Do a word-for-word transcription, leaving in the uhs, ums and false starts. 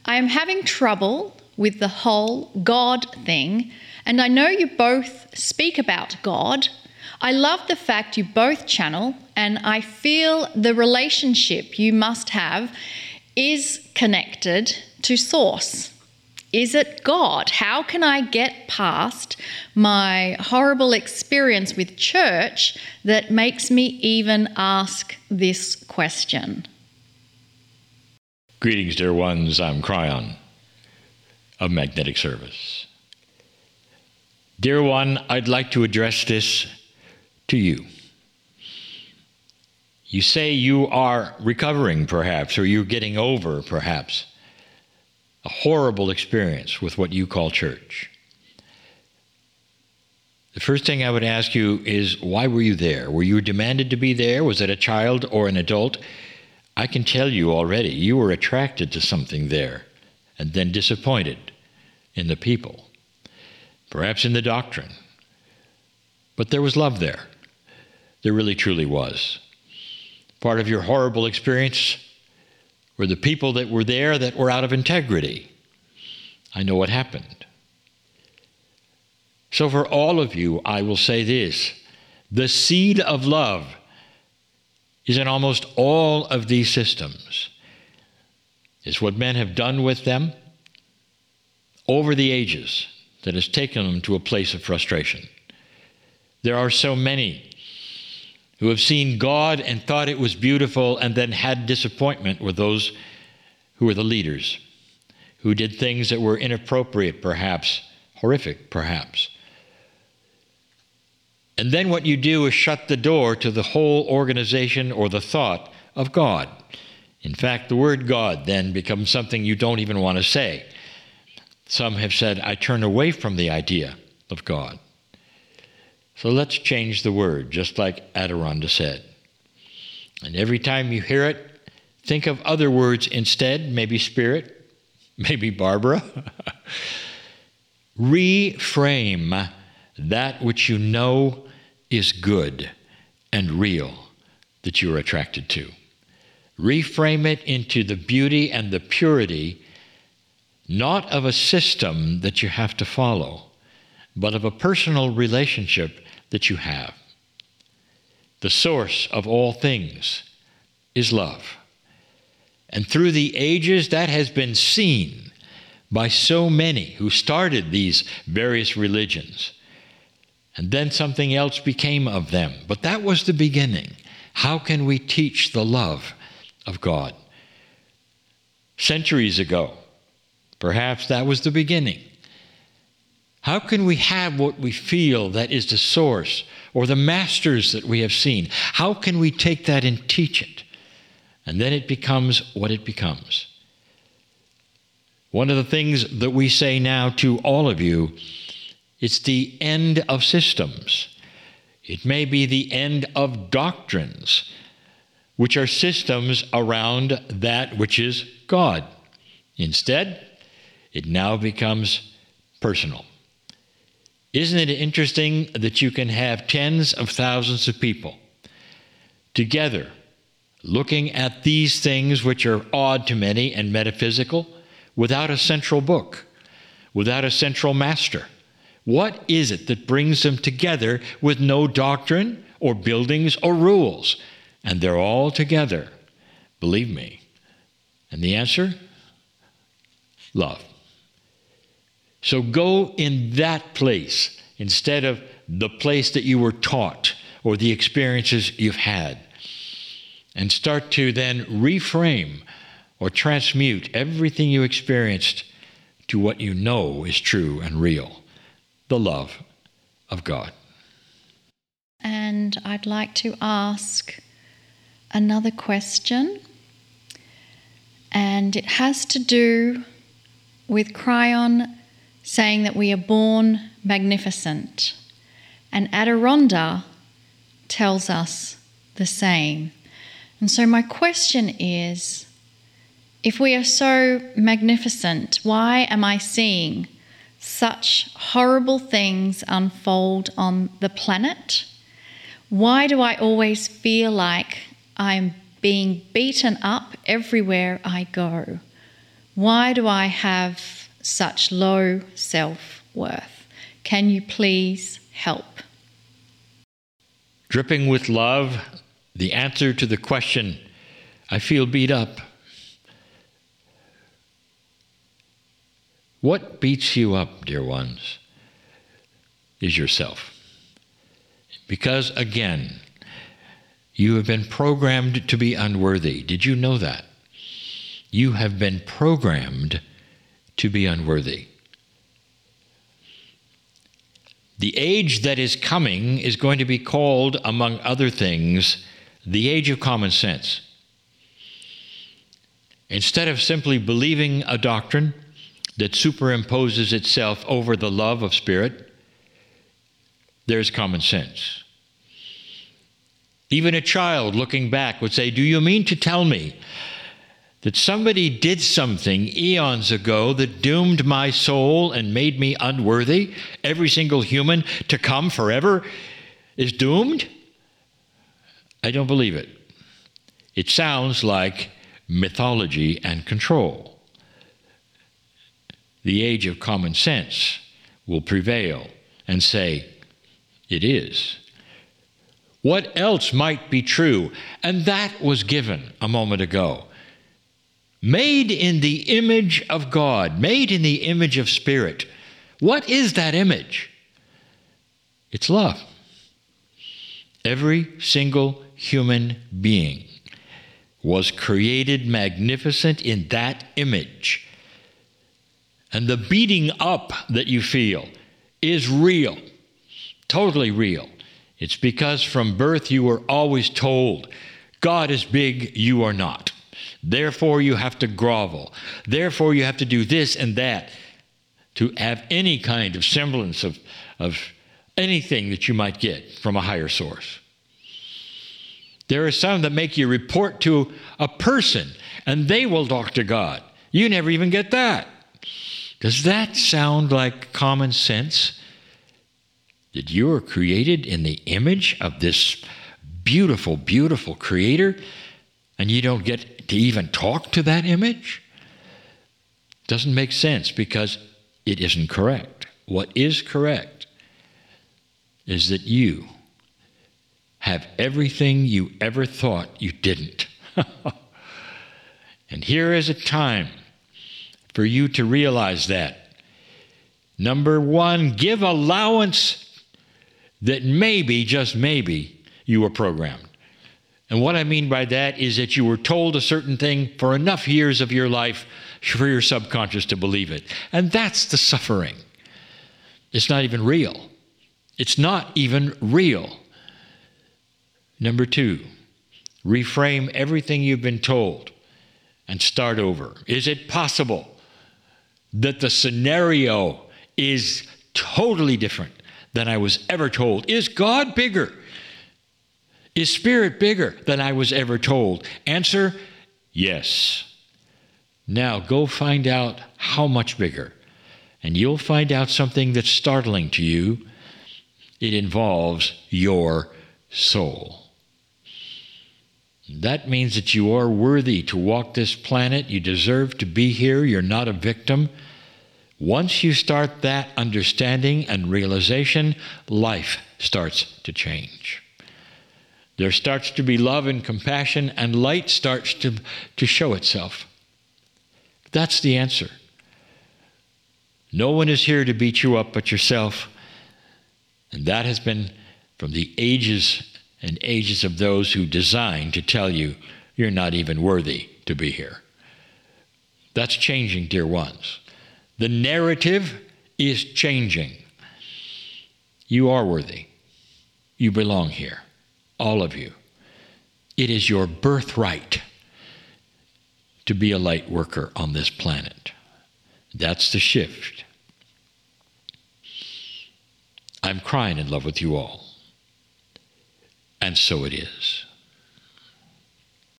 I am having trouble with the whole God thing, and I know you both speak about God. I love the fact you both channel, and I feel the relationship you must have is connected to source. Is it God? How can I get past my horrible experience with church that makes me even ask this question? Greetings, dear ones. I'm Cryon of Magnetic Service. Dear one, I'd like to address this to you. You say you are recovering, perhaps, or you're getting over, perhaps, a horrible experience with what you call church. The first thing I would ask you is, why were you there? Were you demanded to be there? Was it a child or an adult? I can tell you already, you were attracted to something there and then disappointed in the people, perhaps in the doctrine. But there was love there. There really truly was. Part of your horrible experience were the people that were there that were out of integrity. I know what happened. So for all of you, I will say this: the seed of love is in almost all of these systems. It's what men have done with them over the ages that has taken them to a place of frustration. There are so many who have seen God and thought it was beautiful and then had disappointment with those who were the leaders, who did things that were inappropriate, perhaps, horrific, perhaps. And then what you do is shut the door to the whole organization or the thought of God. In fact, the word God then becomes something you don't even want to say. Some have said, I turn away from the idea of God. So let's change the word, just like Adironda said. And every time you hear it, think of other words instead, maybe spirit, maybe Barbara. Reframe that which you know is good and real that you are attracted to. Reframe it into the beauty and the purity, not of a system that you have to follow, but of a personal relationship that you have. The source of all things is love. And through the ages, that has been seen by so many who started these various religions. And then something else became of them. But that was the beginning. How can we teach the love of God? Centuries ago, perhaps that was the beginning. How can we have what we feel that is the source or the masters that we have seen? How can we take that and teach it? And then it becomes what it becomes. One of the things that we say now to all of you, it's the end of systems. It may be the end of doctrines, which are systems around that which is God. Instead, it now becomes personal. Isn't it interesting that you can have tens of thousands of people together looking at these things which are odd to many and metaphysical without a central book, without a central master? What is it that brings them together with no doctrine or buildings or rules? And they're all together, believe me. And the answer? Love. So go in that place instead of the place that you were taught or the experiences you've had. And start to then reframe or transmute everything you experienced to what you know is true and real. The love of God. And I'd like to ask another question, and it has to do with Cryon saying that we are born magnificent, and Adironda tells us the same. And so my question is, if we are so magnificent, why am I seeing such horrible things unfold on the planet? Why do I always feel like I'm being beaten up everywhere I go? Why do I have such low self-worth? Can you please help? Dripping with love, the answer to the question, I feel beat up. What beats you up, dear ones, is yourself. Because, again, you have been programmed to be unworthy. Did you know that? You have been programmed to be unworthy. The age that is coming is going to be called, among other things, the age of common sense. Instead of simply believing a doctrine that superimposes itself over the love of Spirit, there's common sense. Even a child looking back would say, do you mean to tell me that somebody did something eons ago that doomed my soul and made me unworthy? Every single human to come forever is doomed? I don't believe it. It sounds like mythology and control. The age of common sense will prevail and say, it is. What else might be true? And that was given a moment ago. Made in the image of God, made in the image of Spirit. What is that image? It's love. Every single human being was created magnificent in that image. And the beating up that you feel is real, totally real. It's because from birth you were always told, God is big, you are not. Therefore you have to grovel. Therefore you have to do this and that to have any kind of semblance of, of anything that you might get from a higher source. There are some that make you report to a person and they will talk to God. You never even get that. Does that sound like common sense? That you are created in the image of this beautiful, beautiful Creator, and you don't get to even talk to that image? Doesn't make sense because it isn't correct. What is correct is that you have everything you ever thought you didn't. And here is a time for you to realize that. Number one, give allowance that maybe, just maybe, you were programmed. And what I mean by that is that you were told a certain thing for enough years of your life for your subconscious to believe it. And that's the suffering. It's not even real. It's not even real. Number two, reframe everything you've been told and start over. Is it possible that the scenario is totally different than I was ever told? Is God bigger? Is Spirit bigger than I was ever told? Answer, yes. Now go find out how much bigger. And you'll find out something that's startling to you. It involves your soul. That means that you are worthy to walk this planet. You deserve to be here. You're not a victim. Once you start that understanding and realization, life starts to change. There starts to be love and compassion, and light starts to, to show itself. That's the answer. No one is here to beat you up but yourself. And that has been from the ages and ages of those who designed to tell you you're not even worthy to be here. That's changing, dear ones. The narrative is changing. You are worthy. You belong here. All of you. It is your birthright to be a light worker on this planet. That's the shift. I'm crying in love with you all. And so it is.